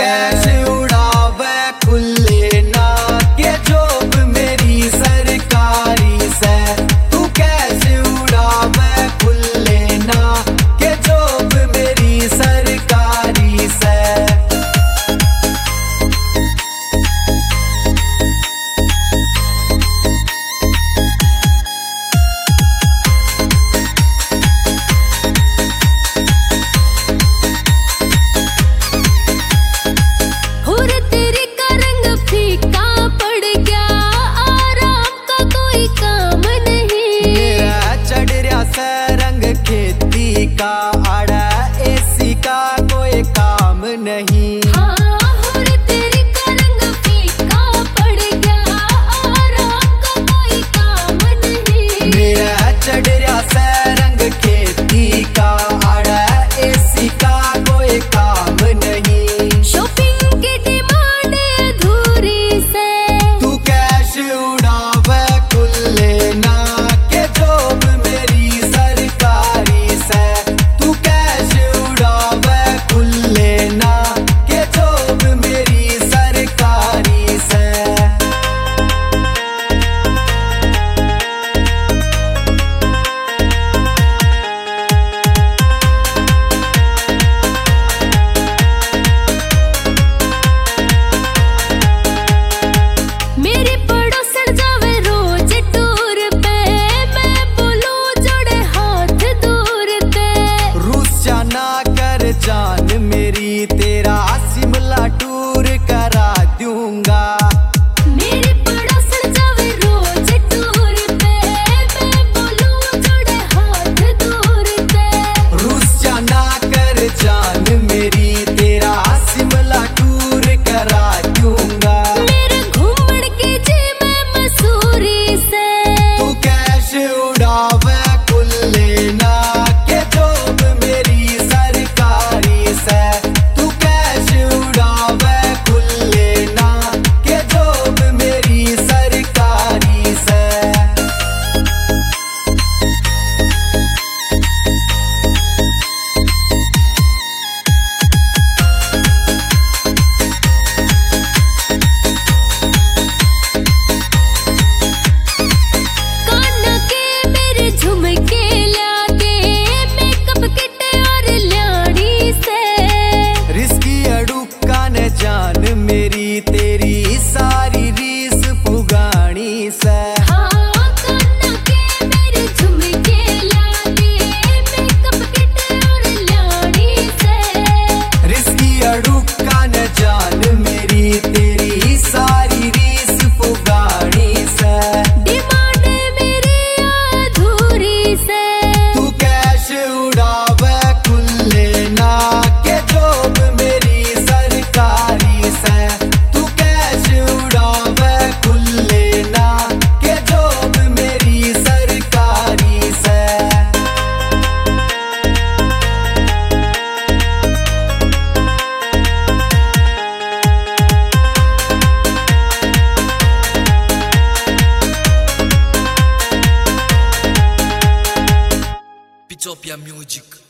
Cash उड़ावे खुले ना के जॉब मेरी सरकारी से। तू कैश उड़ावे खुले ना के जॉब मेरी सरकारी से। खेती का आड़ा एसी का कोई काम नहीं। हाँ, और तेरी का रंग फीका पड़ गया, आराम का कोई काम नहीं। मेरा चढ़िया से रंग खेती का आड़ा एसी का कोई काम नहीं। शॉपिंग की डिमांड अधूरी से। तू कैश उड़ावे खुले ना के जॉब मेरी सरकारी से। तू कैश उड़ावे खुले ना के जॉब मेरी सरकारी से। मेरी पड़ोसन जावे रोज टूर पे, मैं बोलूं जोड़े हाथ दूर पे। रूस जाना कर जान मेरी, तेरा शिमला टूर करा दूंगा। मेरी पड़ोसन जावे रोज टूर पे, मैं बोलूं जोड़े हाथ दूर पे। रूस जाना कर जान मेरी, तेरा शिमला टूर करा दूंगा। मेरे घूमन की जी मैं मसूरी से। तू कैश उड़ावे खुले ना के जॉब मेरी सरकारी से। तू कैश उड़ावे खुले ना के जॉब मेरी सरकारी से। कान के मेरे झुमके लाके, मेकअप किट और ल्याड़ी से। रिस्की अड़ुका न जान मेरी, तेरी सारी रीस पुगानी से। हाँ, कान के मेरे झुमके लाके, मेकअप किट और ल्याड़ी से। रिस्की अड़ुका न जान मेरी, तेरी सारी रीस पुगानी से। डिमांड मेरी अधूरी से। तू कैश उड़ावे खुले ना के जॉब मेरी सरकारी से। तू कैश उड़ावे खुले ना के जॉब मेरी सरकारी से। Pitopia Music.